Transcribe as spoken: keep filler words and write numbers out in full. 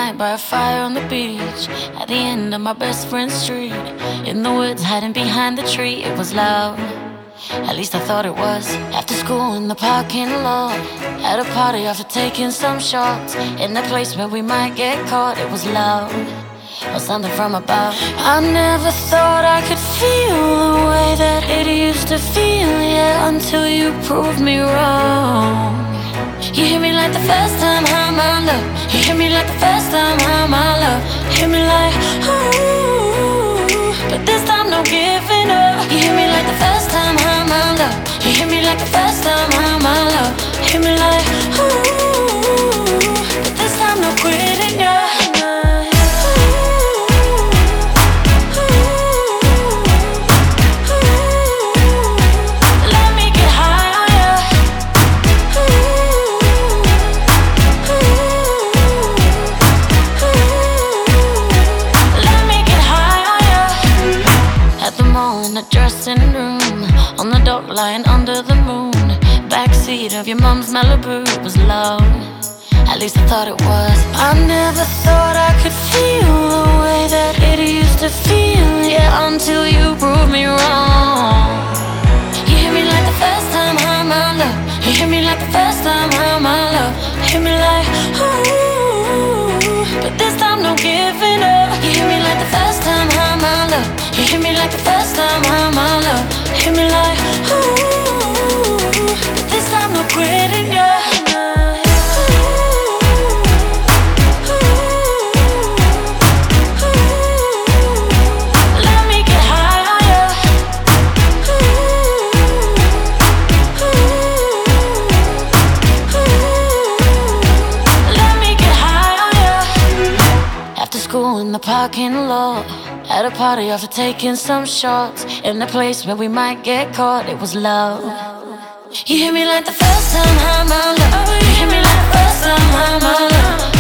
night by a fire on the beach, at the end of my best friend's street. In the woods, hiding behind the tree, it was loud. At least I thought it was. After school in the parking lot, at a party after taking some shots, in the place where we might get caught, it was loud. Or something from above. I never thought I could feel the way that it used to feel, yeah, until you proved me wrong. You hit me like the first time, how my love. You hit me like the first time, how my love. Hit me like, ooh, but this time no giving up. You hit me like the first time, how my love. You hit me like the first time, how my love. Hit me like, ooh, but this time no quitting, yeah. In the dressing room, on the dock lying under the moon, backseat of your mom's Malibu was low. At least I thought it was. I never thought I could feel the way that it used to feel, yeah, until you proved me wrong. You hit me like the first time, how my love. You hit me like the first time, how my love. Hit me like, ooh, but this time no giving up. You hit me like the first time, how my love. You hit me like the first time, how my love. Hit me like, ooh, but this time no quitting, yeah. In the parking lot, at a party after taking some shots, in a place where we might get caught, it was love. You hit me like the first time, how my love. You hit me like the first time, how my love.